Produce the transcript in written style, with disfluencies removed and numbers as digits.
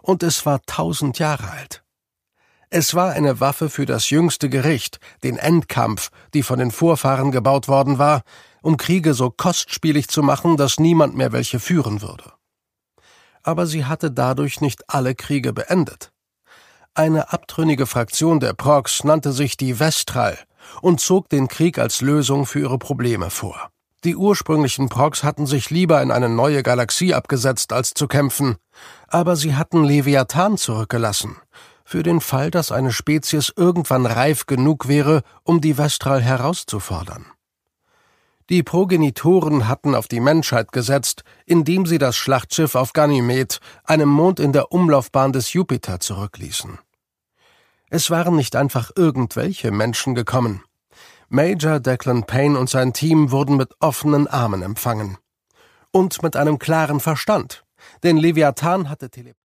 und es war 1000 Jahre alt. Es war eine Waffe für das jüngste Gericht, den Endkampf, die von den Vorfahren gebaut worden war, um Kriege so kostspielig zu machen, dass niemand mehr welche führen würde. Aber sie hatte dadurch nicht alle Kriege beendet. Eine abtrünnige Fraktion der Progs nannte sich die Vestral und zog den Krieg als Lösung für ihre Probleme vor. Die ursprünglichen Progs hatten sich lieber in eine neue Galaxie abgesetzt, als zu kämpfen, aber sie hatten Leviathan zurückgelassen, für den Fall, dass eine Spezies irgendwann reif genug wäre, um die Vestral herauszufordern. Die Progenitoren hatten auf die Menschheit gesetzt, indem sie das Schlachtschiff auf Ganymed, einem Mond in der Umlaufbahn des Jupiter, zurückließen. Es waren nicht einfach irgendwelche Menschen gekommen. Major Declan Payne und sein Team wurden mit offenen Armen empfangen. Und mit einem klaren Verstand, denn Leviathan hatte